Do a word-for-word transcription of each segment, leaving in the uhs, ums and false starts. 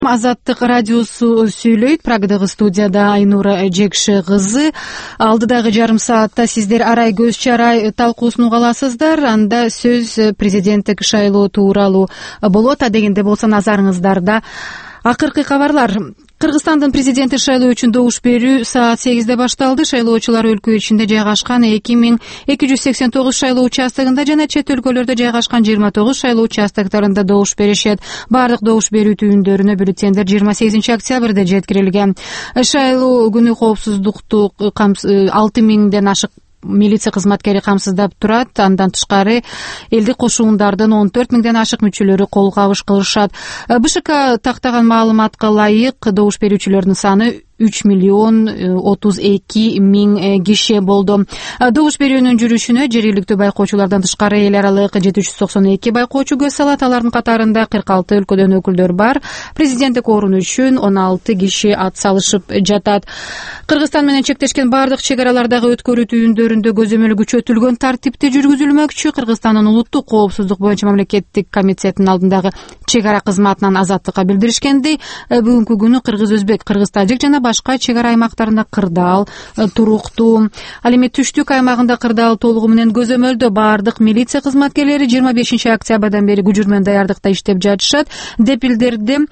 Азаттык радиосу сүйлөйт. Прагадагы студияда Айнура Жекши кызы. Алдыдагы жарым саатта сиздер арай көз чарай талкуусун уга аласыздар. Анда сөз президенттик шайлоо тууралуу болот. Адегенде болсо назарыңыздарда акыркы кабарлар. Кыргызстандын президенттик шайлоо үчүн добуш берүү саат сегизде башталды. Шайлоочулар өлкө ичинде жайгашкан эки миң эки жүз сексен тогуз шайлоо участогунда жана чет өлкөлөрдө жайгашкан жыйырма тогуз шайлоо участоктарында добуш беришет. Бардык добуш берүү түйүндөрүнө бюллетендер жыйырма сегизинчи октябрда жеткирилген. Шайлоо күнү коопсуздукту алты миңден ашык милиция кызматкери камсыздап турат. Андан тышкары элдик кошуундардын он төрт миңден ашык мүчөлөрү кол кабыш кылышат. БШК тактаган маалыматка ылайык добуш берүүчүлөрдүн саны үч миллион отуз эки миң киши болду. Добуш берүүнүн жүрүшүнө жергиликтүү байкоочулардан тышкары эл аралык жети жүз токсон эки байкоочу көз салат. Алардын катарында кырк алты өлкөдөн өкүлдөр бар. Президенттик орун үчүн он алты киши ат салышып жатат. Кыргызстан менен чектешкен бардык чек аралардагы өткөрүү түйүндөрүндө көзөмөл күчөтүлгөн тартипте жүргүзүлмөкчү. Кыргызстандын улуттук коопсуздук боюнча мамлекеттик комитетинин алдындагы чек ара кызматынан Азаттыкка билдиришкендей, бүгүнкү күнү кыргыз, өзбек, кыргыз-тажик жана башка чек ара аймактарында кырдаал туруктуу. Ал эми түштүк аймагында кырдаал толугу менен көзөмөлдө. Бардык милиция кызматкерлери жыйырма бешинчи октябрдан бери күжүрмөн даярдыкта иштеп жатышат деп билдирди.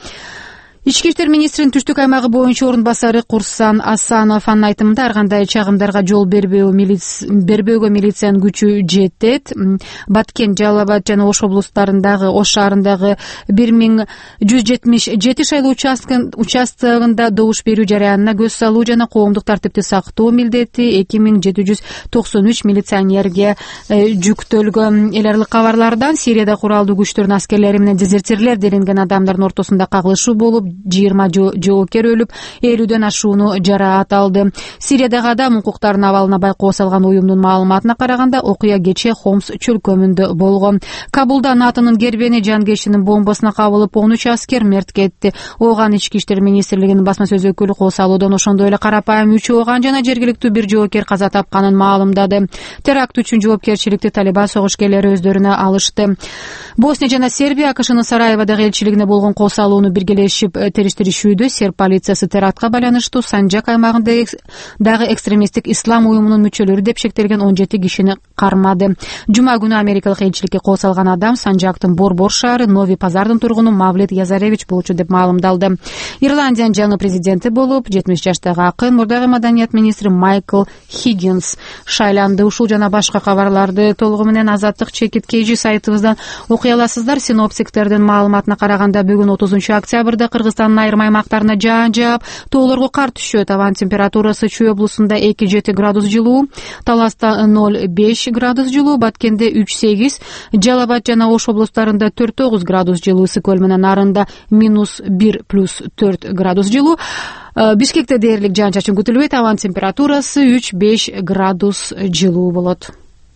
Ички иштер министринин түштүк аймагы боюнча орун басары Курсан Асанов анын айтымында ар кандай чагымдарга жол бербөө бербөөгө милициянын күчү жетет. Баткен, Жалал Абад жана Ош облустарындагы, Ош шаарындагы бир миң жүз жетимиш жети шайлоо участогунда добуш берүү жараянына көз салуу жана коомдук тартипти сактоо милдети эки миң жети жүз токсон үч милиционерге жүктөлгөн. Эл аралык кабарлардан Сирияда куралдуу күчтөрдүн аскерлери менен дезертирлер делинген адамдардын ортосунда кагылышуу болуп, жыйырма жоокер өлүп, элүүдөн ашууну жараат алды. Сириядагы адам укуктарынын абалына байкоо салган уюмдун маалыматына караганда, окуя кечээ Хомс чөлкөмүндө болгон. Кабулда НАТОнун Гербени жангештинин бомбасына кабылып, он үч аскер мерт кетти. Ооган ички иштер министрлигинин басма сөз өкүлү кол салуудон ошондой эле карапайым үч ооган жана жергиликтүү бир жоокер каза тапканын маалымдады. Теракт үчүн жоопкерчиликти Талибан согушкерлери өздөрүнө алышты. Босния жана Сербия АКШнын Сараеводагы элчилигине болгон кол салууну биргелешип териштиришүүдө. Серб полициясы терактка байланыштуу Санжак аймагында дагы экстремисттик ислам уюмунун мүчөлөрү деп шектелген он жети кишини кармады. Жума күнү америкалык элчиликке кол салган адам Санжактын Борбор шаары Нови Пазардын тургуну Мавлид Язаревич болчу деп маалымдалды. Ирландиянын жаңы президенти болуп, жетимиш жаштагы акын, мурдагы маданият министри Майкл Хиггинс шайланды. Ушул жана башка кабарларды толугу менен Азаттык чекит kg сайтыбыздан окуй аласыздар. Синоптиктердин маалыматына караганда, бүгүн отузунчу октябрда Кыргызстандын айрым аймактарына жаан жаап, тоолорго кар түшөт. Абанын температурасы Чүй облусунда эки жети градус жылуу, Таласта ноль беш градус жылуу, Баткенде үч сегиз, Жалал Абад жана Ош облустарында төрт тогуз градус жылуу, Ысык көл менен Нарында минус бир плюс төрт градус жылуу. Бишкекте дээрлик жаан чачын күтүлбөйт. Абанын температурасы үч беш градус жылуу болот.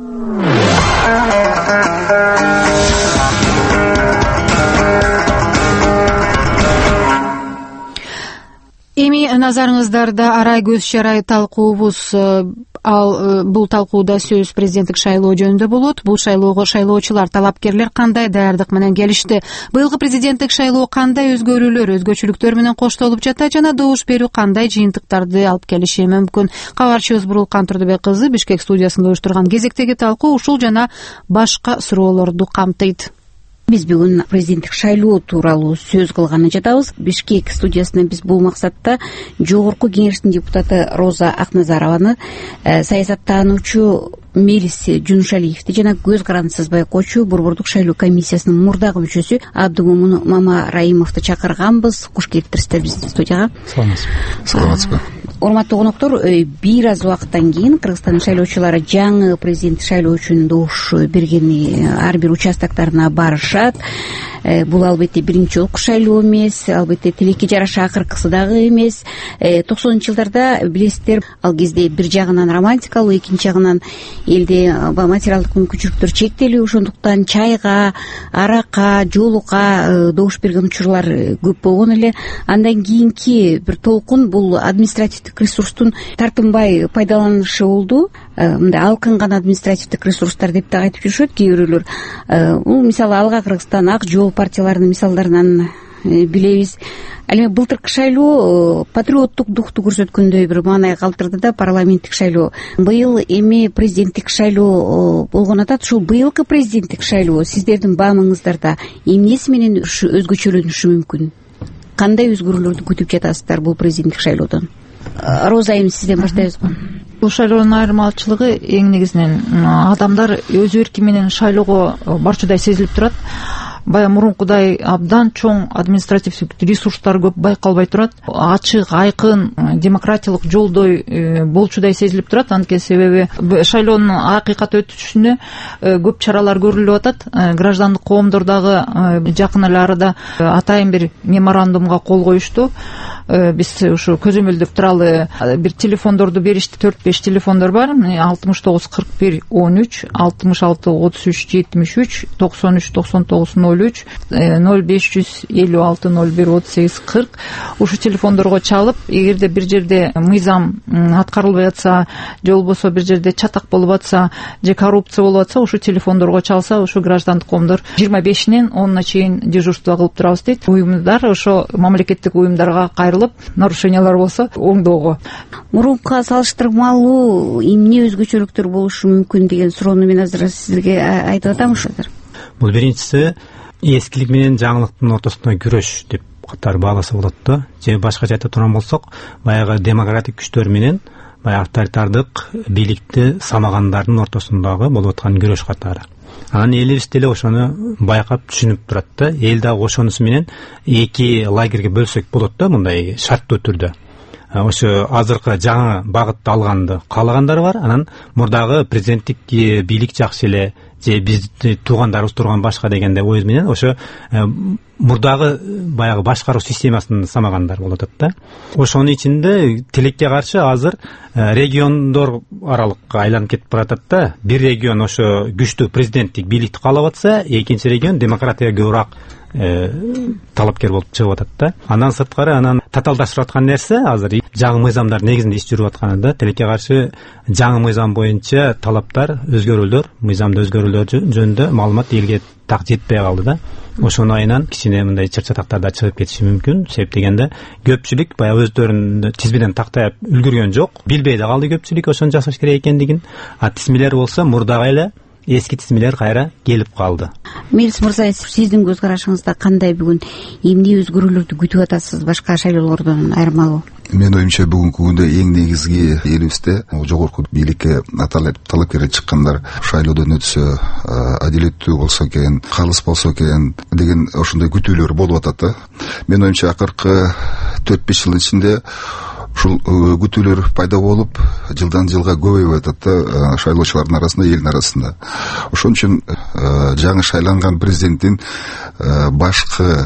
Эми назарыңыздарда арай көз чарай талкуубуз. Ал бул талкууда сөз президенттик шайлоо жөнүндө болот. Бул шайлоого шайлоочулар, талапкерлер кандай даярдык менен келишти? Быйылкы президенттик шайлоо кандай өзгөрүүлөр, өзгөчөлүктөр менен коштолуп жатат жана добуш берүү кандай жыйынтыктарды алып келиши мүмкүн? Кабарчыбыз Бурулкан Турдубек кызы Бишкек студиясында уюштурган кезектеги талкуу ушул жана башка суроолорду камтыйт. Биз бүгүн президенттик шайлоо тууралуу сөз кылганы жатабыз. Бишкек студиясында биз бул максатта жогорку кеңештин депутаты Роза Акназарованы, саясаттануучу Мелис Жунушалиевди жана көз карандысыз байкоочу Борбордук шайлоо комиссиясынын мурдагы мүчөсү Абдумомун Мамараимовду чакырганбыз. Куш келиптирсиздер биздин студияга. Саламатсызбы. Урматтуу коноктору, бир аз убакыттан кийин Кыргызстандын шайлоочулары жаңы президенттик шайлоо үчүн добуш бергени ар бир участоктарына барышат. Бул албетте биринчи жолку шайлоо эмес, албетте тилекке жараша акыркысы дагы эмес. токсонунчу жылдарда билесиздер, ал кезде бир жагынан романтикалуу, экинчи жагынан элде материалдык мүмкүнчүлүктөр чектелүү, ошондуктан чайга, аракка, жоолукка добуш берген учурлар көп болгон эле. Андан кийинки бир толкун бул административдик ресурстун тартынбай пайдаланышы болду. Мындай алкынган административдик ресурстар деп да айтып жүрүшөт кээ бирөөлөр. Бул мисалы Алга Кыргызстан, Ак Жол партияларынын мисалдарынан билебиз. Ал эми былтыркы шайлоо патриоттук духту көрсөткөндөй бир маанай калтырды да, парламенттик шайлоо. Быйыл эми президенттик шайлоо болгон атат. Ушул быйылкы президенттик шайлоо сиздердин баамыңыздарда эмнеси менен өзгөчөлөнүшү мүмкүн? Кандай өзгөрүүлөрдү күтүп жатасыздар бул президенттик шайлоодон? Роза айым, сизден баштайбызбы? Бул шайлоонун айырмачылыгы эң негизинен адамдар өз эрки менен шайлоого барчудай сезилип турат. Бая мурункудай абдан чоң административдик ресурстар көп байкалбай турат. Ачык, айкын, демократиялык жолдой болчудай сезилип турат. Анткени себеби шайлоонун акыйкат өтүшүнө көп чаралар көрүлүп атат. Граждандык коомдордогу жакын эле арада атайын бир меморандумга кол коюшту. Биз ушу көзөмөлдөп туралы бир телефондорду беришти. төрт беш телефондор бар. алтымыш тогуз кырк бир он үч, алтымыш алты отуз үч жетимиш үч, токсон үч токсон тогуз ноль үч, ноль беш жүз элүү алты ноль бир отуз сегиз кырк. Ушу телефондорго чалып, эгерде бир жерде мыйзам аткарылбай атса, же болбосо бир жерде чатак болуп атса, же коррупция болуп атса, ушу телефондорго чалса, ушу граждандык коомдор жыйырма бешинен онуна чейин дежурство кылып турабыз дейт. Уюмдар ошо мамлекеттик уюмдарга кайрылып, нарушениялар болсо оңдоого. Мурункуга салыштырмалуу эмне өзгөчөлүктөр болушу мүмкүн деген суроону мен азыр сизге айтып атам ошодор. Бул биринчиси эскилик менен жаңылыктын ортосунда күрөш деп катары бааласа болот да. Же башкача айта турган болсок, баягы демократик күчтөр менен баягы авторитардык бийликти самагандардын ортосундагы болуп аткан күрөш катары. Анан элибиз деле ошону байкап түшүнүп турат да. Эл дагы ошонусу менен эки лагерге бөлсөк болот да, мындай шарттуу түрдө. Ошо азыркы жаңы багытты алганды каалагандар бар. Анан мурдагы президенттик бийлик жакшы эле, же бизди туугандарыбыз турган башка дегенде ой менен ошо мурдагы баягы башкаруу системасын самагандар болот да. Ошонун ичинде тилекке каршы азыр региондор аралыкка айланып кетип баратат да. Бир регион ошо күчтүү президенттик бийликти каалап атса, экинчи регион демократияга көбүрөөк талапкер болуп чыгып атат да. Андан сырткары анан татаалдашып аткан нерсе азыр жаңы мыйзамдар негизинде иш жүрүп атканы да. Тилекке каршы жаңы мыйзам боюнча талаптар, өзгөрүүлөр, мыйзамда өзгөрүүлөр жөнүндө маалымат элге так жетпей калды да. Ошону айынан кичине мындай чыр-чатактарда чыгып кетиши мүмкүн. Себеп дегенде көпчүлүк баягы өздөрүнүн тизмеден тактап үлгүргөн жок, билбей да калды көпчүлүк ошону жасаш керек экендигин. А тизмелер болсо мурдагы эле эски тизмелер кайра келип калды. Мелис мырза, сиздин көз карашыңызда кандай бүгүн эмне өзгөрүүлөрдү күтүп атасыз башка шайлоолордон айырмалуу? Мен оюмча бүгүнкү күндө эң негизги элибизде жогорку бийликке талапкер чыккандар шайлоодон өтсө адилеттүү болсо экен, калыс болсо экен деген ошондой күтүүлөр болуп атат да. Мен оюмча акыркы төрт беш жыл ичинде ушул күтүүлөр пайда болуп, жылдан жылга көбөйүп атат да шайлоочулардын арасында, элдин арасында. Ошон үчүн жаңы шайланган президенттин башкы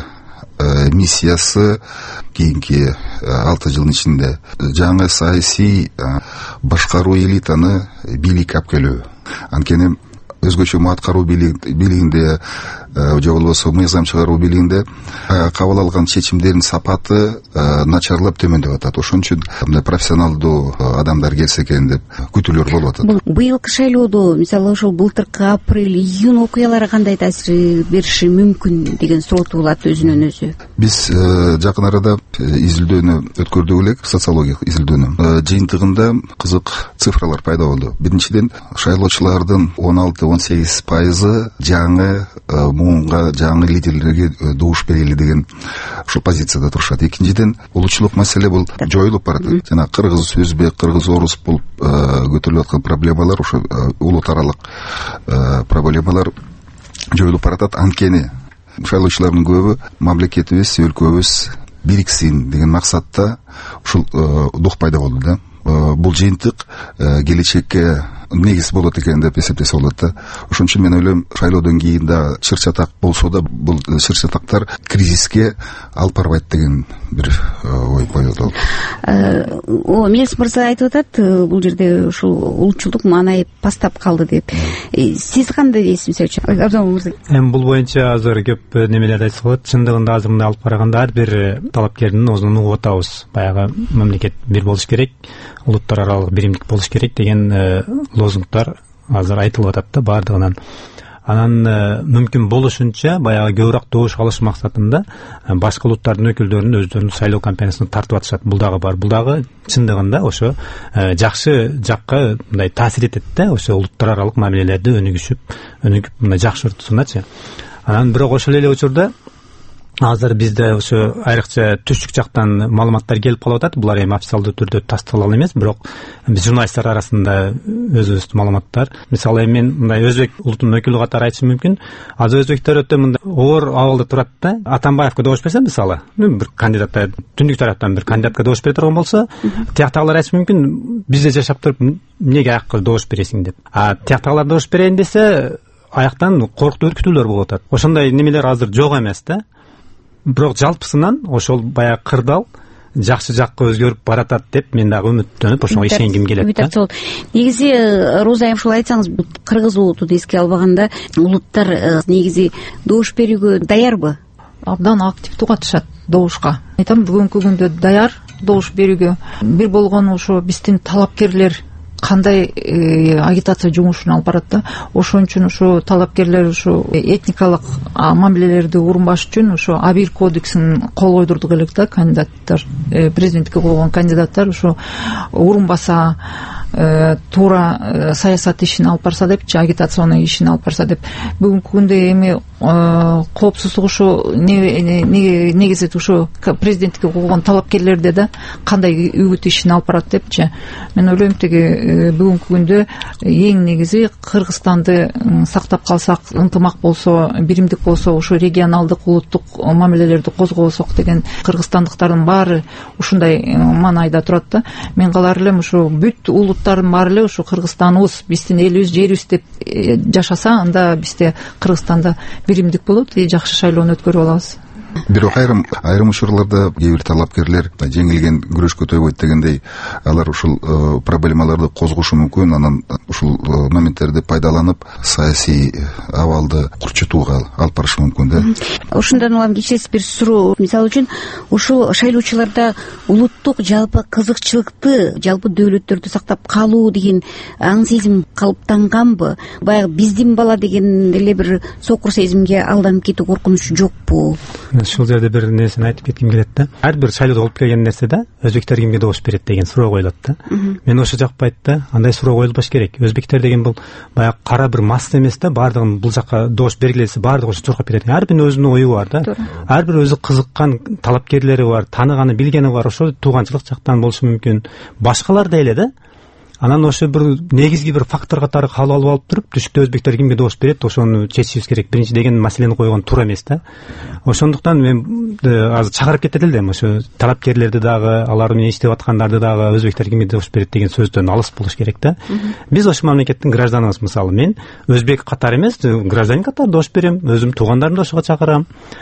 миссиясы кийинки алты жылдын ичинде жаңы саясий башкаруу элитаны бийликке алып келүү. Анткени өзгөчө аткаруу бийлигинде же болбосо мыйзам чыгаруу бийлигинде кабыл алган чечимдердин сапаты начарлап төмөндөп атат. Ошон үчүн мындай профессионалдуу адамдар келсе экен деп күтүүлөр болуп атат. Быйылкы шайлоодо мисалы ошол былтыркы апрель июнь окуялары кандай таасир бериши мүмкүн деген суроо туулат өзүнөн өзү. Биз жакын арада изилдөөнү өткөрдүк элек, социологиялык изилдөөнү. Жыйынтыгында кызык цифралар пайда болду. Биринчиден, шайлоочулардын он алты он сегиз пайызы жаңы муунга, жаңы лидерлерге добуш берели деген ушул позицияда турушат. Экинчиден, улуучулук маселе бул жоюлуп барат. Жана кыргыз, өзбек, кыргыз, орус болуп көтөрүлүп аткан проблемалар, ошо улут аралык проблемалар жоюлуп баратат. Анткени шайлоочулардын көбү мамлекетибиз, өлкөбүз бириксин деген максатта ушул дух пайда болду да. Бул жыйынтык келечекке негиз болот экен деп эсептесе болот да. Ошон үчүн мен ойлойм, шайлоодон кийин да чыр-чатак болсо да бул чыр-чатактар кризиске алып барбайт деген бир ой пайда болду. О, Мелис мырза айтып атат, бул жерде ушул улутчулдук маанайып пастап калды деп. Сиз кандай дейсиз мисалы? Абзал мырза. Эми бул боюнча азыр көп немелерди айтса болот. Чындыгында азыр мындай алып караганда ар бир талапкердин өзүнүн угуп атабыз. Баягы мамлекет бир болуш керек, улуттар аралык биримдик болуш керек деген лозунгтар азыр айтылып атат да бардыгынан. Анан мүмкүн болушунча баягы көбүрөөк добуш алыш максатында башка улуттардын өкүлдөрүн өздөрүнүн шайлоо кампаниясына тартып атышат. Бул дагы бар. Бул дагы чындыгында ошо жакшы жакка мындай таасир этет да, ошо улуттар аралык мамилелерди өнүгүшүп, өнүгүп мындай жакшыртуусуначы. Анан бирок ошол эле учурда азыр бизде ошо айрыкча түштүк жактан маалыматтар келип калып атат. Булар эми официалдуу түрдө тастыкталган эмес, бирок биз журналисттер арасында өзүбүздүн маалыматтар. Мисалы эми мен мындай өзбек улутунун өкүлү катары айтышым мүмкүн. Азыр өзбектер өтө мындай оор абалда турат да. Атамбаевге добуш берсе, мисалы, бир кандидатка, түндүк тараптан бир кандидатка добуш бере турган болсо, тияктагылар айтышы мүмкүн, бизде жашап туруп эмнеге аякка добуш бересиң деп. А тияктагылар добуш берейин десе, аяктан коркутуу, үркүтүүлөр болуп атат. Ошондой немелер азыр жок эмес да. Бирок жалпысынан ошол баягы кырдаал жакшы жакка өзгөрүп баратат деп мен дагы үмүттөнүп ошого ишенгим келет да. Негизи Роза айым ушул айтсаңыз, кыргыз улутун эске албаганда улуттар негизи добуш берүүгө даярбы? Абдан активдүү катышат добушка. Айтам, бүгүнкү күндө даяр добуш берүүгө. Бир болгону ошо биздин талапкерлер кандай агитация жумушун алып барат да. Ошон үчүн ушу талапкерлер ушу этникалык мамилелерди урунбаш үчүн ушу Абир кодексин кол койдурдук элек да, кандидаттар, президенттикке койгон кандидаттар ушу урунбаса, туура саясат ишин алып барса депчи, агитационный ишин алып барса деп. Бүгүнкү күндө эми коопсуздук ушу негизи ушу президенттикке койгон талапкерлерде да кандай үгүт ишин алып барат депчи. Мен ойлойм, теги бүгүнкү күндө эң негизи Кыргызстанды сактап калсак, ынтымак болсо, биримдик болсо, ушу регионалдык, улуттук мамилелерди козгобосок деген кыргызстандыктардын баары ушундай маанайда турат да. Мен калар элем ушу бүт улуттардын баары эле ушу Кыргызстаныбыз биздин элибиз, жерибиз деп жашаса, анда бизде Кыргызстанда биримдик болот, жакшы шайлоону өткөрүп алабыз. Бирок айрым айрым учурларда кээ бир талапкерлер жеңилген күрөшкө тойбойт дегендей, алар ушул проблемаларды козгошу мүмкүн. Анан ушул моменттерди пайдаланып саясий абалды курчутууга алып барышы мүмкүн да. Ошондон улам кичине бир суроо, мисалы үчүн ушул шайлоочуларда улуттук жалпы кызыкчылыкты, жалпы дөөлөттөрдү сактап калуу деген аң сезим калыптанганбы? Баягы биздин бала деген эле бир сокур сезимге алданып кетүү коркунучу жокпу? Ушул жерде бир нерсени айтып кетким келет да. Ар бир шайлоодо болуп келген нерсе да, өзбектер кимге добуш берет деген суроо коюлат да. Мен ошо жакпайт да. Андай суроо коюлбаш керек. Өзбектер деген бул баягы кара бир масса эмес да. Бардыгын бул жакка добуш бергилесе, бардыгы ошо чуркап берет. Ар биринин өзүнүн ою бар да. Ар бир өзү кызыккан талапкерлери бар, тааныганы, билгени бар. Ошо тууганчылык жактан болушу мүмкүн. Башкалар да эле да. Анан ошо бир негизги бир фактор катары кабыл алып алып туруп, түштүктө өзбектер кимге добуш берет, ошону чечишибиз керек биринчи деген маселени койгон туура эмес да. Ошондуктан мен азыр чакырып кетет элем, ошо талапкерлерди дагы, алар менен иштеп аткандарды дагы өзбектер кимге добуш берет деген сөздөн алыс болуш керек да. Биз ошол мамлекеттин гражданыбыз, мисалы мен өзбек катары эмес, гражданин катары добуш берем, өзүм туугандарымды ошого чакырам.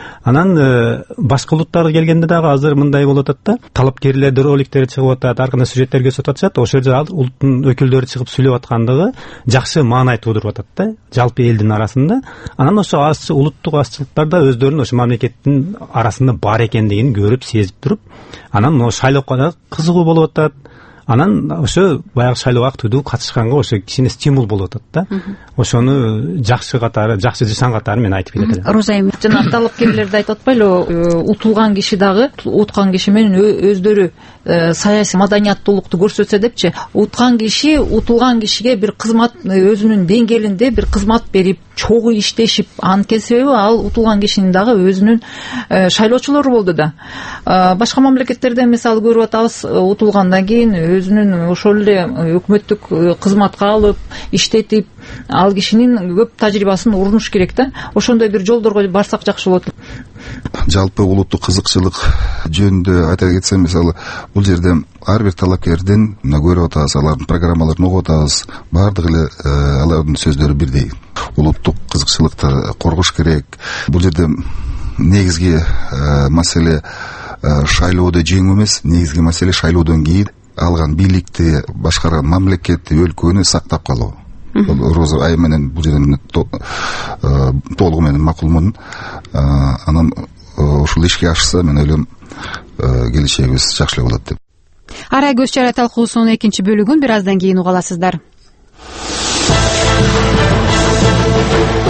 Анан башка улуттарга келгенде дагы азыр мындай болуп атат да, талапкерлерди роликтери чыгып атат, ар кандай сюжеттерге өсүп атышат, ошол жерде өкүлдөрү чыгып сүйлөп аткандыгы жакшы маанай туудуруп атат да, жалпы элдин арасында. Анан ошо азчы улуттук азчылыктар да өздөрүнүн ошо мамлекеттин арасында бар экендигин көрүп, сезип туруп, анан ошо шайлоого да кызыгуу болуп атат. Анан ошо баягы шайлоого активдүү катышканга ошо кичине стимул болуп атат да. Ошону жакшы катары, жакшы жашан катары мен айтып кетет элем. Роза айым, жана талапкерлерди айтып атпайлыбы, утулган киши дагы уткан киши менен өздөрү саясий маданияттуулукту көрсөтсө депчи, уткан киши утулган кишиге бир кызмат, өзүнүн деңгээлинде бир кызмат берип, чогуу иштешип, анткени себеби ал утулган кишинин дагы өзүнүн шайлоочулору болду да. Башка мамлекеттерде мисалы көрүп атабыз, утулгандан кийин өзүнүн ошол эле өкмөттүк кызматка алып, иштетип, ал кишинин көп тажрыйбасын урунуш керек да. Ошондой бир жолдорго барсак жакшы болот. Жалпы улуттук кызыкчылык жөнүндө айта кетсем, мисалы, бул жерде ар бир талапкердин мына көрүп атабыз, алардын программаларын угуп атабыз, баардыгы эле алардын сөздөрү бирдей. Улуттук кызыкчылыкты коргош керек. Бул жерде негизги маселе шайлоодо жеңүү эмес, негизги маселе шайлоодон кийин алган бийликти, башкарган мамлекетти, өлкөнү сактап калуу. Роза айым менен бул жерден толугу менен макулмун. Анан ушул ишке ашса, мен ойлойм, келечегибиз жакшы болот деп. Арай көз чара талкуусунун экинчи бөлүгүн бир аздан кийин уга аласыздар.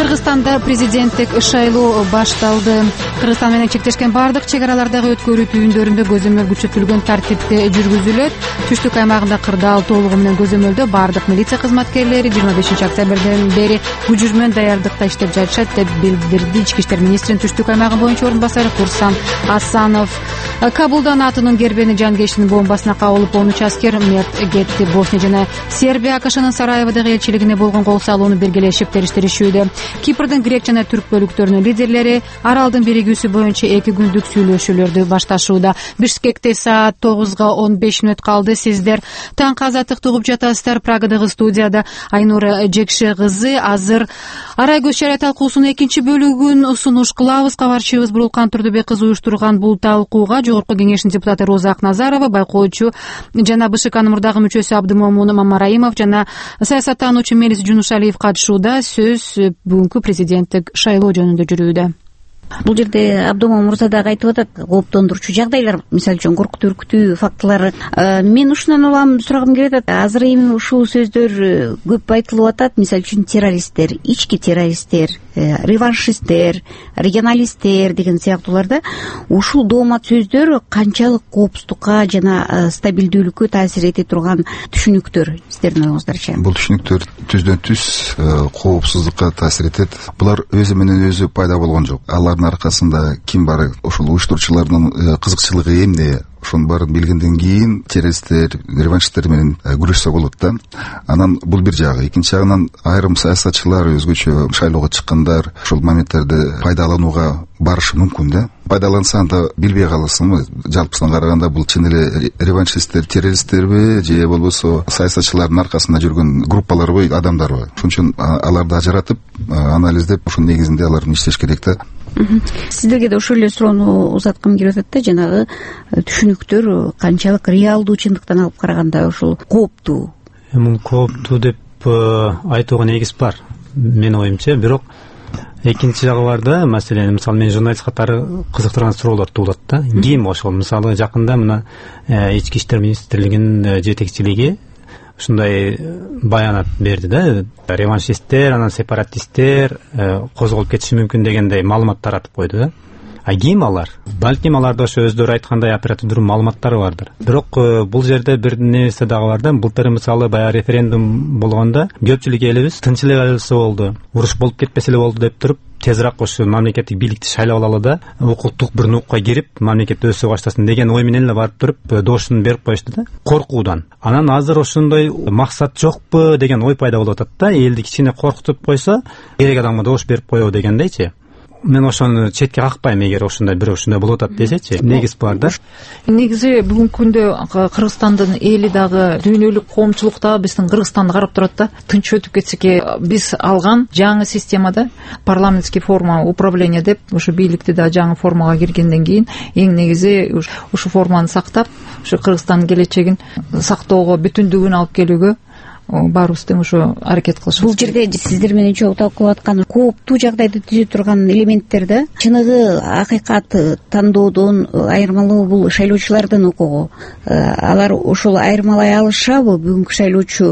Кыргызстанда президенттик шайлоо башталды. Кыргызстан менен чектешкен бардык чек аралардагы өткөрүү түйүндөрүндө көзөмөл күчөтүлгөн тартипте жүргүзүлөт. Түштүк аймагында кырдаал толугу менен көзөмөлдө бардык милиция кызматкерлери жыйырма бешинчи октябрден бери күжүрмөн даярдыкта иштеп жатышат деп билдирди Ички иштер министринин Түштүк аймагы боюнча орун басары Курсам Асанов. Кабулдан атынын гербени жангештин бомбасына кабылып, он үч аскер мерт кетти. Босния жана Сербия АКШнын Сараеводогу элчилигине болгон кол салууну биргелешип териштиришүүдө. Кипрдин грек жана түрк бөлүктөрүнүн лидерлери аралдын биригүүсү боюнча эки күндүк сүйлөшүүлөрдү башташууда. Бишкекте саат тогузга он беш мүнөт калды. Сиздер таңкы азаттыкты угуп жатасыздар. Прагадагы студияда Айнура Эджекше кызы. Азыр Арай көз чарай талкуусунун экинчи бөлүгүн сунуш кылабыз. Кабарчыбыз Бурулкан Турдубек кызы уюштурган бул талкууга Жогорку кеңештин депутаты Роза Акназарова, байкоочу жана БШКнын мурдагы мүчөсү Абдымомун Мамараимов жана саясаттануучу Мелис Жунушалиев катышууда. Сөз бүгүнкү президенттик шайлоо жөнүндө жүрүүдө. Бул жерде Абдымомун мырза дагы айтып атат, кооптондурчу жагдайлар, мисалы үчүн коркутуу, үркүтүү фактылары. Мен ушундан улам сурагым келип атат. Азыр эми ушул сөздөр көп айтылып атат. Мисалы үчүн террористтер, ички террористтер, реваншисттер, регионалисттер деген сыяктууларда ушул доомат сөздөр канчалык коопсуздукка жана стабилдүүлүккө таасир эте турган түшүнүктөр, сиздердин оюңуздарча? Бул түшүнүктөр түздөн түз коопсуздукка таасир этет. Булар өзү менен өзү пайда болгон жок. Алардын аркасында ким бар, ошол уюштуруучулардын кызыкчылыгы эмне, ошонун баарын билгенден кийин террористтер, реваншисттер менен күрөшсө болот да. Анан бул бир жагы. Экинчи жагынан айрым саясатчылар өзгөчө шайлоого чыккандар ушул моменттерди пайдаланууга барышы мүмкүн да. Пайдаланса анда билбей каласыңбы? Жалпысынан караганда бул чын эле реваншисттер, террористтерби же болбосо саясатчылардын аркасында жүргөн группаларбы, адамдарбы? Ошон үчүн аларды ажыратып, анализдеп, ошонун негизинде алардын иштеш керек да. Сиздерге да ошол эле суроону узаткым келип атат да, жанагы түшүнүктөр канчалык реалдуу чындыктан алып караганда ушул кооптуу? Мун кооптуу деп айтууга негиз бар, менин оюмча. Бирок экинчи жагы бар да. Маселен, мисалы мен журналист катары кызыктырган суроолор туулат да. Ким ошол? Мисалы жакында мына Ички иштер министрлигинин жетекчилиги ушундай баянат берди да. Реваншисттер, анан сепаратисттер козголуп кетиши мүмкүн дегендей маалымат таратып койду да. А ким алар? Балким аларда ошо өздөрү айткандай оперативдүү маалыматтары бардыр. Бирок бул жерде бир нерсе дагы бар да. Былтыр мисалы баягы референдум болгондо көпчүлүк элибиз тынч эле калса болду, уруш болуп кетпесе эле болду деп туруп, тезирээк ошо мамлекеттик бийликти шайлап алалы да, укуктук бир нукка кирип мамлекет өсө баштасын деген ой менен эле барып туруп доошун берип коюшту да, коркуудан. Анан азыр ошондой максат жокпу деген ой пайда болуп атат да. Элди кичине коркутуп койсо, керек адамга доош берип коебу дегендейчи. Мен ошону четке какпайм, эгер ошондой бирөө ушундай болуп атат десечи. Негиз бар да. Негизи бүгүнкү күндө Кыргызстандын эли дагы дүйнөлүк коомчулук да биздин Кыргызстанды карап турат да. Тынч өтүп кетсеке, биз алган жаңы системада парламентский форма управления деп, ошо бийликти да жаңы формага киргенден кийин эң негизи ушу форманы сактап, ушу Кыргызстандын келечегин сактоого, бүтүндүгүн алып келүүгө баарыбыз тең ошо аракет кылышыбыз. Бул жерде сиздер менен чогуу талкуулап аткан кооптуу жагдайды түзө турган элементтер да, чыныгы акыйкат тандоодон айырмалоо бул шайлоочулардын укугу. Алар ошол айырмалай алышабы? Бүгүнкү шайлоочу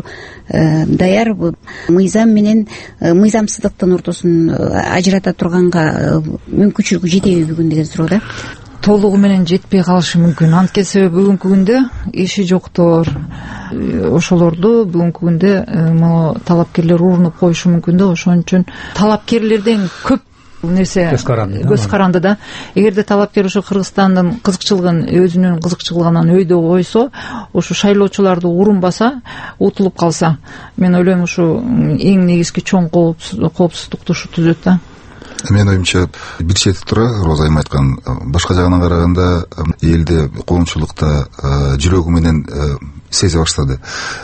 даярбы? Мыйзам менен мыйзамсыздыктын ортосун ажырата турганга мүмкүнчүлүгү жетеби бүгүн деген суроо да. Толугу менен жетпей калышы мүмкүн. Анткени бүгүнкү күндө иши жоктор, ошолорду бүгүнкү күндө могу талапкерлер урунуп коюшу мүмкүн да. Ошон үчүн талапкерлерден көп нерсе көз каранды да. Эгерде талапкер ошо Кыргызстандын кызыкчылыгын, өзүнүн кызыкчылыгынан өйдө койсо, ошо шайлоочуларды урунбаса, утулуп калса, мен ойлойм ушу эң негизги чоң коопсуздукту ушу түзөт да. Мен оюмча, бир чети тура Роза айым айткан, башка жагынан караганда элде коомчулукта жүрөгү менен сезе баштады.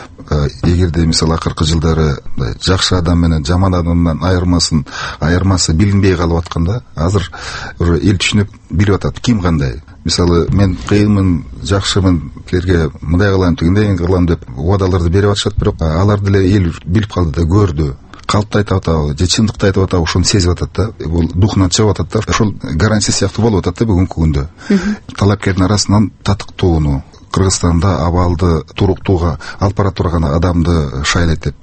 Эгерде мисалы акыркы жылдары жакшы адам менен жаман адамдан айырмасын, айырмасы билинбей калып атканда, азыр уже эл түшүнүп билип атат ким кандай. Мисалы мен кыйынмын, жакшымын, силерге мындай кылам, тигиндей кылам деп убадаларды берип атышат, бирок аларды эле эл билип калды да, көрдү. Калпты айтып атабы же чындыкты айтып атабы, ошону сезип атат да. Бул духунан чыгып атат да. Ошол гарантия сыяктуу болуп атат да бүгүнкү күндө. Талапкердин арасынан татыктууну, Кыргызстанда абалды туруктууга алып бара турган адамды шайлайт деп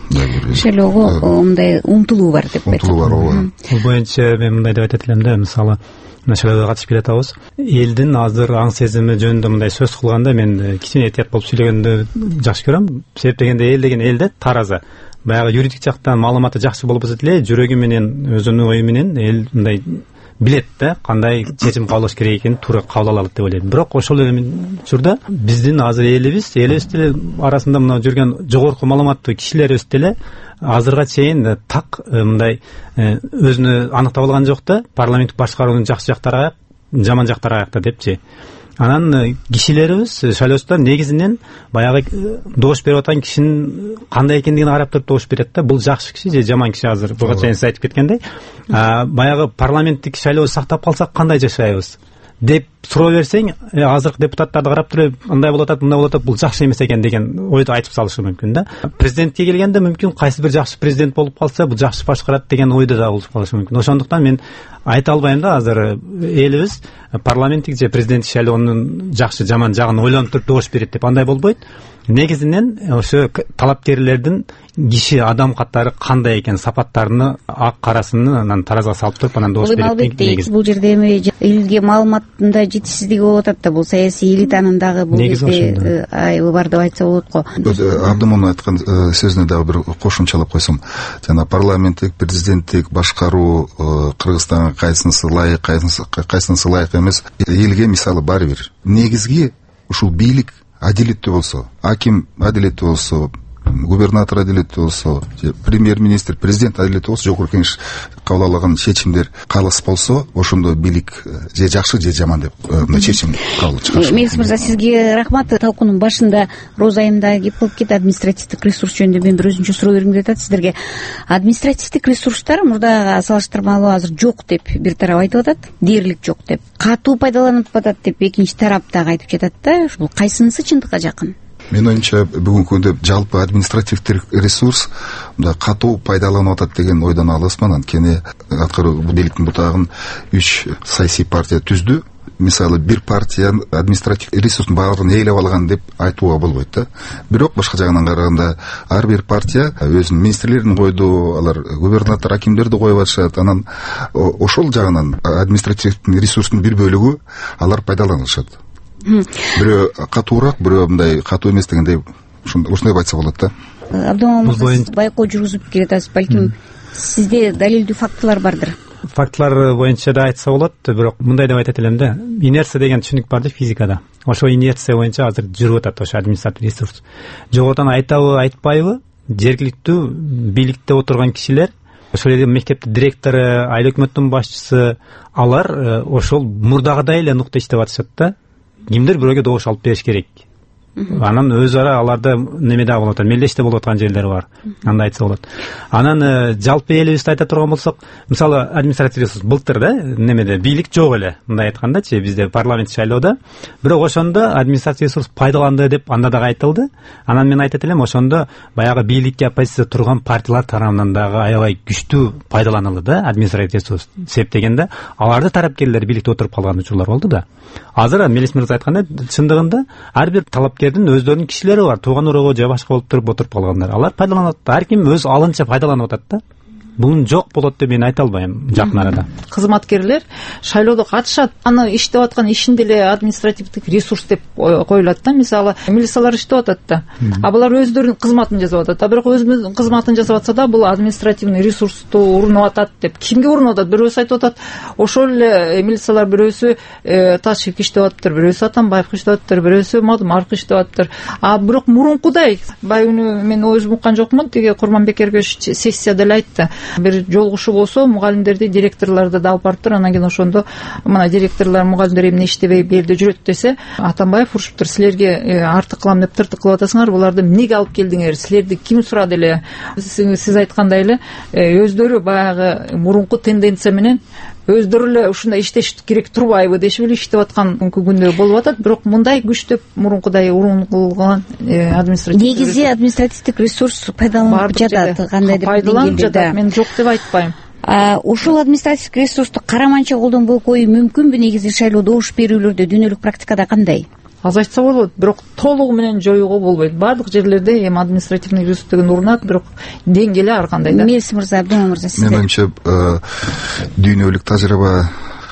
шайлоого мындай умтулуу бар деп умтулуу бар. ооба. Бул боюнча мен мындай деп айта элем да, мисалы шайлоого катышып келатабыз, элдин азыр аң сезими жөнүндө мындай сөз кылганда мен кичине этият болуп сүйлөгөндү жакшы көрөм. Себеп дегенде эл деген эл да тараза. Баягы юридик жактан маалыматы жакшы болбосо деле жүрөгү менен, өзүнүн ою менен эл мындай билет да кандай чечим кабыл алыш керек экенин туура кабыл ала алат деп ойлойм. Бирок ошол эле учурда биздин азыр элибиз, элибиз деле арасында мына жүргөн жогорку маалыматтуу кишилерибиз деле азырга чейин так мындай өзүнү аныктап алган жок да, парламенттик башкаруунун жакшы жактары каяк, жаман жактары каякта депчи. Анан кишилерибиз шайлоочулар негизинен баягы добуш берип аткан кишинин кандай экендигине карап туруп добуш берет да. Бул жакшы киши же жаман киши, азыр буга чейин сиз айтып кеткендей. Баягы парламенттик шайлоо сактап калсак кандай жашайбыз деп суроо берсең, азыркы депутаттарды карап туруп андай болуп атат, мындай болуп атат, бул жакшы эмес экен деген ойду айтып салышы мүмкүн да. Президентке келгенде мүмкүн кайсы бир жакшы президент болуп калса, бул жакшы башкарат деген ойду да болуп калышы мүмкүн. Ошондуктан мен айта албайм да, азыр элибиз парламенттик же президенттик шайлоонун жакшы жаман жагын ойлонуп туруп добуш берет деп андай болбойт. Негизинен ошо талапкерлердин киши адам катары кандай экен, сапаттарыны, ак карасын анан таразага салып туруп анан добуш берет негизи. Бул жерде эми элге маалыматтында жетишсиздиги болуп атат да, бул саясий элитанын дагы бул жерде айыбы бар деп айтса болот го. Абдымонун айткан сөзүнө дагы бир кошумчалап койсом, жана парламенттик, президенттик башкаруу Кыргызстанга кайсынысы ылайык, кайсынысы ылайык эмес, элге мисалы баары бир. Негизги ушул бийлик адилеттүү болсо, аким адилеттүү болсо, губернатор адилеттүү болсо, премьер-министр, президент адилеттүү болсо, жогорку кеңеш кабыл алган чечимдер калыс болсо, ошондо бийлик же жакшы же жаман деп мына чечим кабыл чыгыш. Мелис мырза, сизге рахмат. Талкуунун башында Роза айымда кеп болуп кетти, административдик ресурс жөнүндө мен бир өзүнчө суроо бергим келип атат сиздерге. Административдик ресурстар мурдага салыштырмалуу азыр жок деп бир тарап айтып атат, дээрлик жок деп. Катуу пайдаланылып атат деп экинчи тарап дагы айтып жатат да. Бул кайсынысы чындыкка жакын? Менин оюмча бүгүнкү күндө жалпы административдик ресурс мындай катуу пайдаланып атат деген ойдон алысмын. Анткени аткаруу бийликтин бутагын үч саясий партия түздү. Мисалы бир партия административдик ресурстун баарын ээлеп алган деп айтууга болбойт да. Бирок башка жагынан караганда ар бир партия өзүнүн министрлерин койду, алар губернатор, акимдерди коюп атышат. Анан ошол жагынан административдик ресурстун бир бөлүгү алар пайдаланышат. Бирөө катуураак, бирөө мындай катуу эмес дегендей ушундай айтса болот да. Абдымомун мырза, байкоо жүргүзүп келатасыз, балким сизде далилдүү фактылар бардыр. Фактылар боюнча да айтса болот, бирок мындай деп айтат элем да. Инерция деген түшүнүк бар да физикада. Ошо инерция боюнча азыр жүрүп атат ошо административдик ресурс. Жогорудан айтабы, айтпайбы, жергиликтүү бийликте отурган кишилер, ошол эле мектептин директору, айыл өкмөттүн башчысы, алар ошол мурдагыдай эле нукта иштеп атышат да. Кимдир бирөөгө добуш алып бериш керек. Анан өз ара аларда неме да болот, мелдеште болуп аткан жерлери бар. Андай айтса болот. Анан жалпы элибизди айта турган болсок, мисалы административдик ресурс былтыр да немеде бийлик жок эле. Мындай айткандачы, бизде парламент шайлоодо, бирок ошондо административдик ресурс пайдаланды деп анда дагы айтылды. Анан мен айтат элем, ошондо баягы бийликке оппозиция турган партиялар тарабынан дагы аябай күчтүү пайдаланылды да административдик ресурс. Себеп дегенде аларды тарапкерлер бийликте отуруп калган учурлар болду да. Азыр Мелис мырза айткандай, чындыгында ар бир талапкердин өздөрүнүн кишилери бар, тууган урогу же башка болуп туруп отуруп калгандар. Алар пайдаланат, ар ким өз алынча пайдаланып атат да. Бунун жок болот деп мен айта албайм жакын арада. Кызматкерлер шайлоодо катышат, аны иштеп аткан ишин деле административдик ресурс деп коюлат да. Мисалы, милициялар иштеп атат да. А булар өздөрүнүн кызматын жасап атат. А бирок өзүнүн кызматын жасап атса да, бул административный ресурсту урунуп атат деп. Кимге урунуп атат? Бирөөсү айтып атат, ошол эле милициялар бирөөсү Ташев иштеп атыптыр, бирөөсү Атамбаев иштеп атыптыр, бирөөсү Мадумаров иштеп атыптыр. А бирок мурункудай баягы мен өзүм уккан жокмун, тиги Курманбек Эргеш сессияда эле айтты. Бир жолугушуу болсо мугалимдерди, директорлорду да алып барыптыр. Анан кийин ошондо мына директорлор мугалимдер эмне иштебей бул жерде жүрөт десе, Атамбаев урушуптур, силерге артык кылам деп тыртык кылып атасыңар, буларды эмнеге алып келдиңер, силерди ким сурады эле? Сиз айткандай эле өздөрү баягы мурунку тенденция менен өздөрү эле ушундай иштеш керек турбайбы дешип эле иштеп аткан күндө болуп атат. Бирок мындай күчтөп мурункудай урунулган административдик негизи административдик ресурс пайдаланып жатат, кандайдыр пайдаланып жатат, мен жок деп айтпайм. Ушул административдик ресурсту караманча колдонбой коюу мүмкүнбү? Негизи шайлоо добуш берүүлөрдө дүйнөлүк практикада кандай? азайтса болот, бирок толугу менен жоюуга болбойт. Баардык жерлерде эми административный ресурс деген урунат, бирок деңгээли ар кандай да. Мелис мырза, Абдуман мырза, сиздер. Менин оюмча дүйнөлүк тажрыйба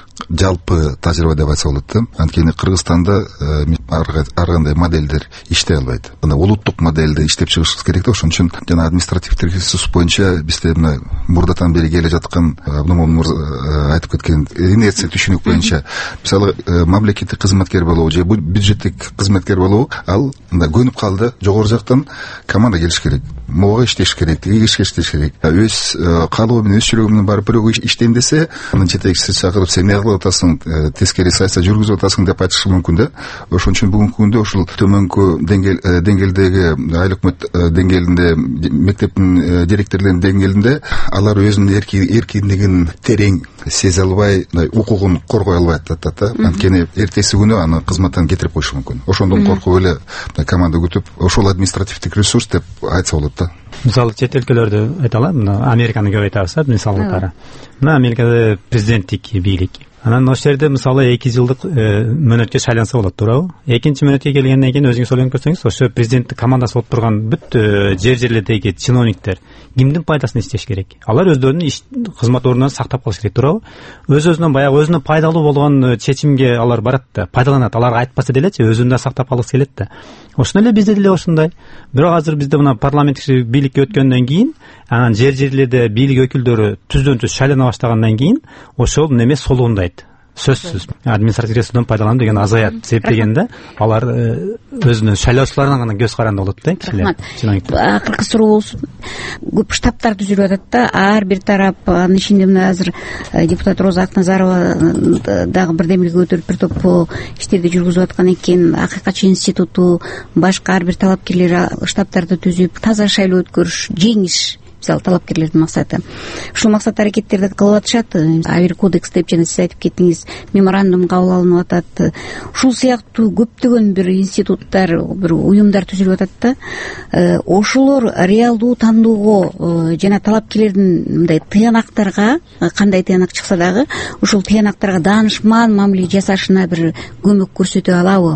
жалпы тажрыйба деп айтса болот да. Анткени Кыргызстанда ар кандай модельдер иштей албайт. Мына улуттук модельди иштеп чыгышыбыз керек да. Ошон үчүн жана административдик ресурс боюнча бизде мына мурдатан бери келе жаткан Абдуман мырза айтып кеткен инерция түшүнүк боюнча мисалы мамлекеттик кызматкер болуу же бюджеттик кызматкер болуу, ал мына көнүп калды, жогору жактан команда келиш керек, могу иштеш керек, тиги ишке иштеш керек. Өз каалоо менен, өз жүрөгү менен барып бирөө иштейм десе, анын жетекчиси чакырып сен эмне кылып атасың, тескери саясат жүргүзүп атасың деп айтышы мүмкүн да. Ошон үчүн бүгүнкү күндө ушул төмөнкү деңгээл деңгээлдеги айыл өкмөт деңгээлинде, мектептин директорлорунун деңгээлинде алар өзүнүн эркиндигин терең сезе албай, укугун коргой албай атат да. Анткени эртеси күнү аны кызматтан кетирип коюшу мүмкүн. Ошондон коркуп эле команда күтүп, ошол административдик ресурс деп айтса болот да. Мисалы чет өлкөлөрдү айта алам, мына Американы көп айтабыз да, мисалдары. Мына Америкада президенттик бийлик. Анан ошол жерде мисалы эки жылдык мөөнөткө шайланса болот, туурабы? Экинчи мөөнөткө келгенден кийин өзүңүз ойлонуп көрсөңүз, ошо президенттик командасы болуп турган бүт жер жерлердеги чиновниктер кимдин пайдасына иштеш керек? Алар өздөрүнүн кызмат ордунан сактап калыш керек, туурабы? Өз-өзүнөн баягы өзүнө пайдалуу болгон чечимге алар барат да, пайдаланат. Аларга айтпаса делечи, өзүнөн сактап калгысы келет да. Ошондой эле бизде деле ошондой. Бирок азыр бизде мына парламенттик бийликке өткөндөн кийин, анан жер жерлерде бийлик өкүлдөрү түздөн түз шайлана баштагандан кийин ошол неме солуундайт. Сөзсүз административдик ресурстан пайдалануу деген азаят. Себеп дегенде алар өзүнүн шайлоочуларына гана көз каранды болот да, кишилер. Акыркы суроо болсун. Көп штабтар түзүлүп атат да, ар бир тарап, анын ичинде мына азыр депутат Роза Акназарова дагы бирдемеге көтөрүп бир топ иштерди жүргүзүп аткан экен. Акыйкатчы институту, башка ар бир талапкерлер штабтарды түзүп, таза шайлоо өткөрүш, жеңиш мисалы талапкерлердин максаты. Ушул максат аракеттерди кылып атышат. Авир кодекс деп жана сиз айтып кеттиңиз, меморандум кабыл алынып атат. Ушул сыяктуу көптөгөн бир институттар, бир уюмдар түзүлүп атат да. Ошолор реалдуу тандоого жана талапкерлердин мындай тыянактарга, кандай тыянак чыкса дагы, ушул тыянактарга даанышман мамиле жасашына бир көмөк көрсөтө алабы?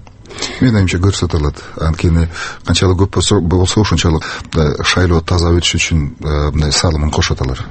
Менин оюмча көрсөтө алат. Анткени канчалык көп болсо ошончалык шайлоо таза өтүш үчүн мындай салымын кошот алар.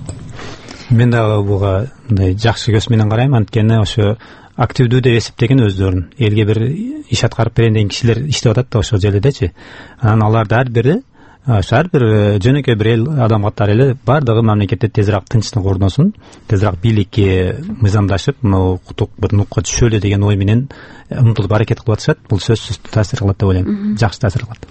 Мен дагы буга мындай жакшы көз менен карайм, анткени ошо активдүү деп эсептеген өздөрүн элге бир иш аткарып берейин деген кишилер иштеп атат да ошол жерлердечи. Анан аларды ар бири ар бир жөнөкөй бир эл адам катары эле баардыгы мамлекетте тезирээк тынчтык орносун, тезирээк бийликке мыйзамдашып, укуктук бир нукка түшөлү деген ой менен умтулуп аракет кылып атышат. Бул сөзсүз таасир кылат деп ойлойм. Жакшы таасир кылат.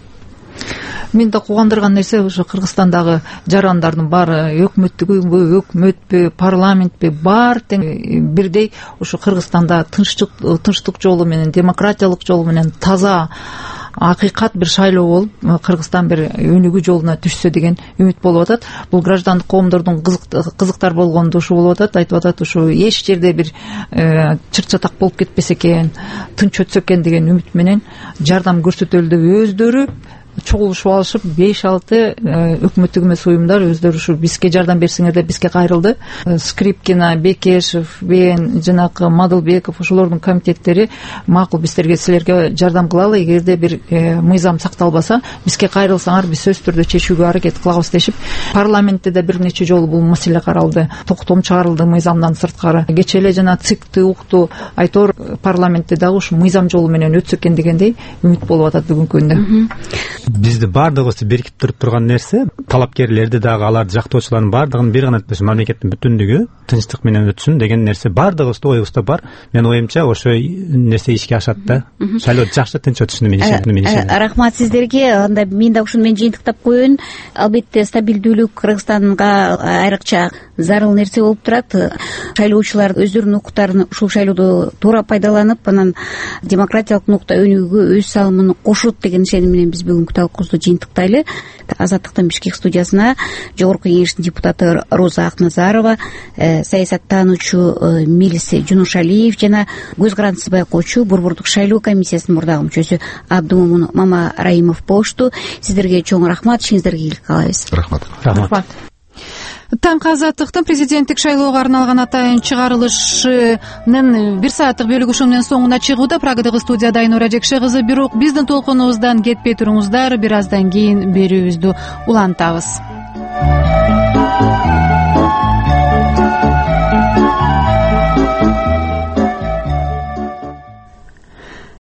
Мен да кубандырган нерсе ошо Кыргызстандагы жарандардын баары, өкмөттүгүбү, өкмөтпү, парламентпи, баары тең бирдей ошо Кыргызстанда тынчтык тынчтык жолу менен, демократиялык жолу менен таза акыйкат бир шайлоо болуп, Кыргызстан бир өнүгүү жолуна түшсө деген үмүт болуп атат. Бул граждандык коомдордун кызыктар болгондо ушул болуп атат, айтып атат, ушу эч жерде бир чыр-чатак болуп кетпесе экен, тынч өтсө экен деген үмүт менен жардам көрсөтөлү деп өздөрү чогулушуп алышып, беш алты өкмөттүк эмес уюмдар өздөрү ушу бизге жардам берсеңер деп бизге кайрылды. Скрипкина, Бекешев, Бен, жанакы Мадылбеков, ошолордун комитеттери макул бизтерге силерге жардам кылалы, эгерде бир мыйзам сакталбаса, бизге кайрылсаңар, биз сөзсүз түрдө чечүүгө аракет кылабыз дешип, парламентте да бир нече жолу бул маселе каралды. Токтом чыгарылды мыйзамдан сырткары. Кечээ эле жана ЦИКти укту, айтор парламентте дагы ушу мыйзам жолу менен өтсө экен дегендей үмүт болуп атат бүгүнкү күндө. Бизди баардыгыбызды бирикип туруп турган нерсе, талапкерлерди дагы, аларды жактоочулардын баардыгын бир гана этпеш, мамлекеттин бүтүндүгү тынчтык менен өтсүн деген нерсе баардыгыбызда оюбузда бар. Мен оюмча ошо нерсе ишке ашат да. Шайлоо жакшы тынч өтүшүнө мен ишенем. Рахмат сиздерге. Анда мен да ушуну мен жыйынтыктап коеюн. Албетте стабилдүүлүк Кыргызстанга айрыкча зарыл нерсе болуп турат. Шайлоочулар өздөрүнүн укуктарын ушул шайлоодо туура пайдаланып, анан демократиялык нукта өнүгүүгө өз салымын кошот деген ишеним менен биз бүгүнкү талкуубузду жыйынтыктайлы. Азаттыктын Бишкек студиясына Жогорку Кеңештин депутаты Роза Акназарова, саясаттануучу Мелис Жунушалиев жана көз карандысыз байкоочу Борбордук шайлоо комиссиясынын мурдагы мүчөсү Абдумомун Мамараимов болушту. Сиздерге чоң рахмат, ишиңиздерге ийгилик каалайбыз. Рахмат. Рахмат. таңкы азаттыктын президенттик шайлоого арналган атайын чыгарылышынын бир сааттык бөлүгү ушу менен соңуна чыгууда. Прагадагы студияда Айнура Жекше кызы. Бирок биздин толкунубуздан кетпей туруңуздар, бир аздан кийин берүүбүздү улантабыз.